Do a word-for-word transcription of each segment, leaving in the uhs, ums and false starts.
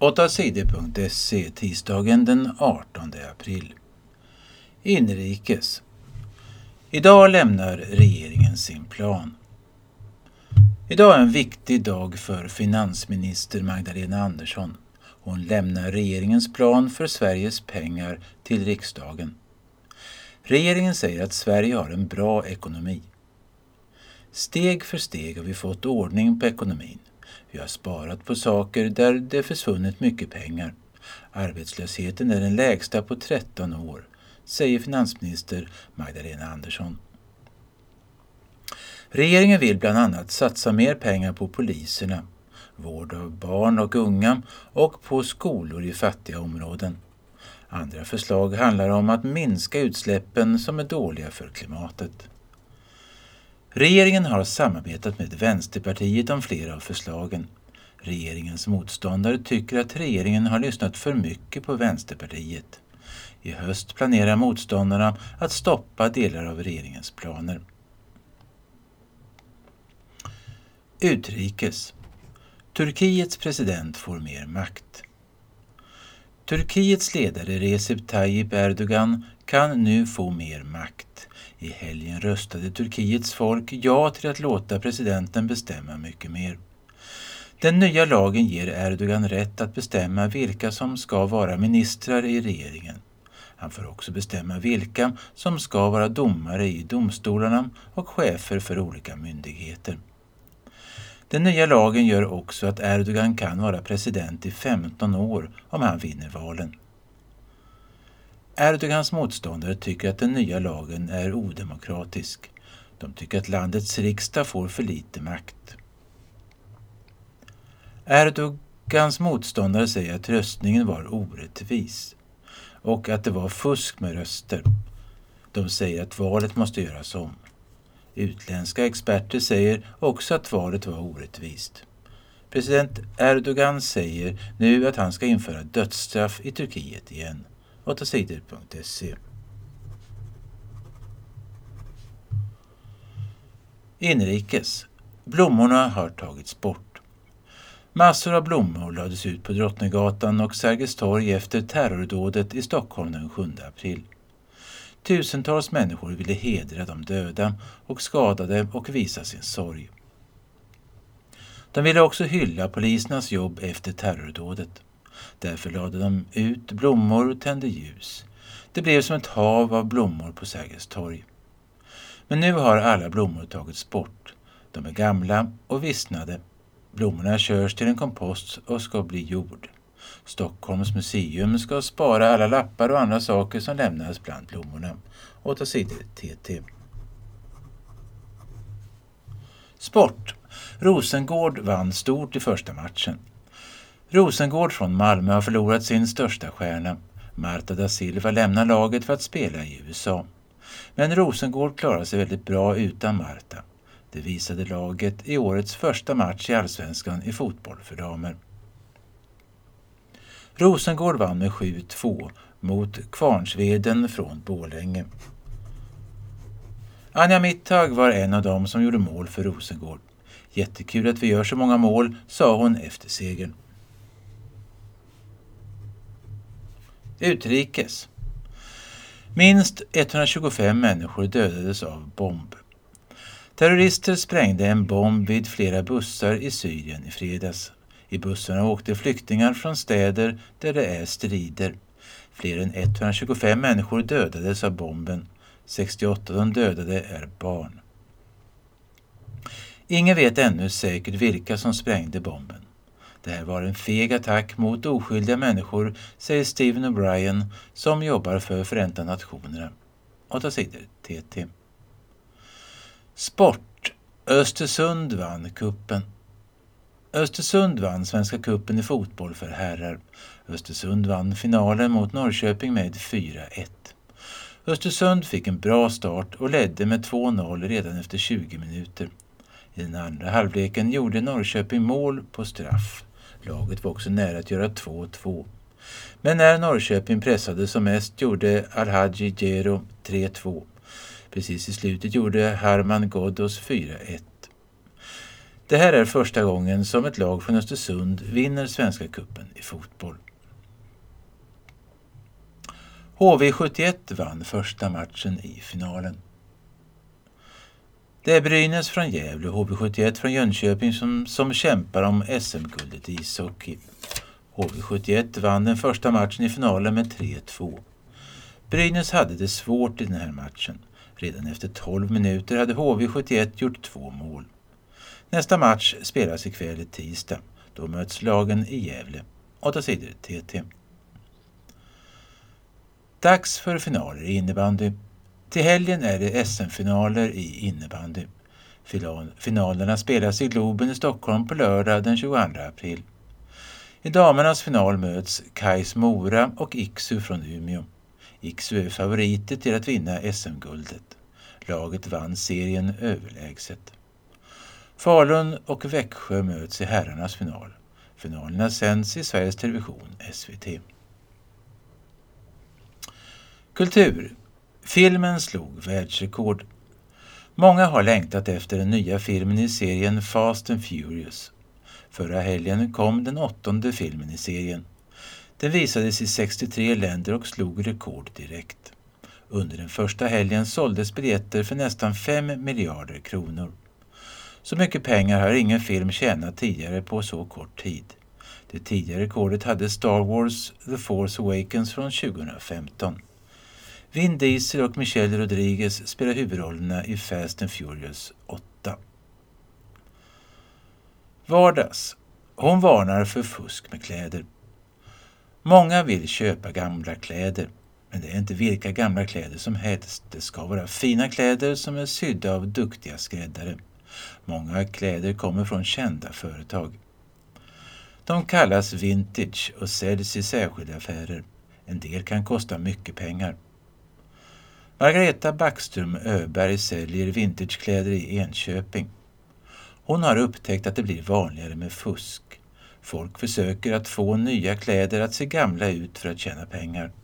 åtta sidor punkt se tisdagen den artonde april. Inrikes. Idag lämnar regeringen sin plan. Idag är en viktig dag för finansminister Magdalena Andersson. Hon lämnar regeringens plan för Sveriges pengar till riksdagen. Regeringen säger att Sverige har en bra ekonomi. Steg för steg har vi fått ordning på ekonomin. Vi har sparat på saker där det försvunnit mycket pengar. Arbetslösheten är den lägsta på tretton år, säger finansminister Magdalena Andersson. Regeringen vill bland annat satsa mer pengar på poliserna, vård av barn och unga och på skolor i fattiga områden. Andra förslag handlar om att minska utsläppen som är dåliga för klimatet. Regeringen har samarbetat med Vänsterpartiet om flera av förslagen. Regeringens motståndare tycker att regeringen har lyssnat för mycket på Vänsterpartiet. I höst planerar motståndarna att stoppa delar av regeringens planer. Utrikes. Turkiets president får mer makt. Turkiets ledare Recep Tayyip Erdogan kan nu få mer makt. I helgen röstade Turkiets folk ja till att låta presidenten bestämma mycket mer. Den nya lagen ger Erdogan rätt att bestämma vilka som ska vara ministrar i regeringen. Han får också bestämma vilka som ska vara domare i domstolarna och chefer för olika myndigheter. Den nya lagen gör också att Erdogan kan vara president i femton år om han vinner valen. Erdogans motståndare tycker att den nya lagen är odemokratisk. De tycker att landets riksdag får för lite makt. Erdogans motståndare säger att röstningen var orättvis och att det var fusk med röster. De säger att valet måste göras om. Utländska experter säger också att valet var orättvist. President Erdogan säger nu att han ska införa dödsstraff i Turkiet igen. åtta sidor punkt se. Inrikes. Blommorna har tagits bort. Massor av blommor lades ut på Drottninggatan och Sergels torg efter terrordådet i Stockholm den sjunde april. Tusentals människor ville hedra de döda och skadade och visa sin sorg. De ville också hylla polisernas jobb efter terrordådet. Därför lade de ut blommor och tände ljus. Det blev som ett hav av blommor på Sergels torg. Men nu har alla blommor tagits bort. De är gamla och vissnade. Blommorna körs till en kompost och ska bli jord. Stockholms museum ska spara alla lappar och andra saker som lämnas bland blommorna. åtta sidor T T. Sport. Rosengård vann stort i första matchen. Rosengård från Malmö har förlorat sin största stjärna. Marta da Silva lämnar laget för att spela i U S A. Men Rosengård klarar sig väldigt bra utan Marta. Det visade laget i årets första match i Allsvenskan i fotboll för damer. Rosengård vann med sju två mot Kvarnsveden från Borlänge. Anja Mittag var en av dem som gjorde mål för Rosengård. Jättekul att vi gör så många mål, sa hon efter segern. Utrikes. Minst etthundratjugofem människor dödades av bomb. Terrorister sprängde en bomb vid flera bussar i Syrien i fredags. I bussarna åkte flyktingar från städer där det är strider. Fler än etthundratjugofem människor dödades av bomben. sextioåtta av de dödade är barn. Ingen vet ännu säkert vilka som sprängde bomben. Det här var en feg attack mot oskyldiga människor, säger Stephen O'Brien som jobbar för Förenta Nationerna. åtta sidor T T. Sport. Östersund vann kuppen. Östersund vann Svenska kuppen i fotboll för herrar. Östersund vann finalen mot Norrköping med fyra ett. Östersund fick en bra start och ledde med två noll redan efter tjugo minuter. I den andra halvleken gjorde Norrköping mål på straff. Laget var också nära att göra två två. Men när Norrköping pressade som mest gjorde Alhaji Gero tre två. Precis i slutet gjorde Harman Ghoddos fyra ett. Det här är första gången som ett lag från Östersund vinner Svenska cupen i fotboll. H V sjuttioett vann första matchen i finalen. Det är Brynäs från Gävle och H V sjuttioett från Jönköping som, som kämpar om S M-guldet i ishockey. H V sjuttioett vann den första matchen i finalen med tre två. Brynäs hade det svårt i den här matchen. Redan efter tolv minuter hade H V sjuttioett gjort två mål. Nästa match spelas ikväll i tisdag. Då möts lagen i Gävle. åtta sidor T T. Dags för finaler i innebandy. Till helgen är det S M-finaler i innebandy. Finalerna spelas i Globen i Stockholm på lördag den tjugoandra april. I damernas final möts Kais Mora och Iksu från Umeå. Iksu är favoriter till att vinna S M-guldet. Laget vann serien överlägset. Falun och Växjö möts i herrarnas final. Finalerna sänds i Sveriges Television S V T. Kultur. Filmen slog världsrekord. Många har längtat efter den nya filmen i serien Fast and Furious. Förra helgen kom den åttonde filmen i serien. Den visades i sextiotre länder och slog rekord direkt. Under den första helgen såldes biljetter för nästan fem miljarder kronor. Så mycket pengar har ingen film tjänat tidigare på så kort tid. Det tidigare rekordet hade Star Wars The Force Awakens från tjugohundrafemton. Vin Diesel och Michelle Rodriguez spelar huvudrollerna i Fast and Furious åtta. Vardags. Hon varnar för fusk med kläder. Många vill köpa gamla kläder, men det är inte vilka gamla kläder som helst. Det ska vara fina kläder som är sydda av duktiga skräddare. Många kläder kommer från kända företag. De kallas vintage och säljs i särskilda affärer. En del kan kosta mycket pengar. Margareta Backström Öberg säljer vintagekläder i Enköping. Hon har upptäckt att det blir vanligare med fusk. Folk försöker att få nya kläder att se gamla ut för att tjäna pengar.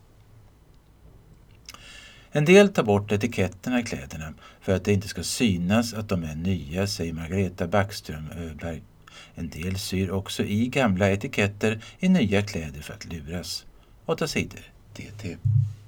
En del tar bort etiketterna i kläderna för att det inte ska synas att de är nya, säger Margareta Backström Öberg. En del syr också i gamla etiketter i nya kläder för att luras. åtta sidor D T.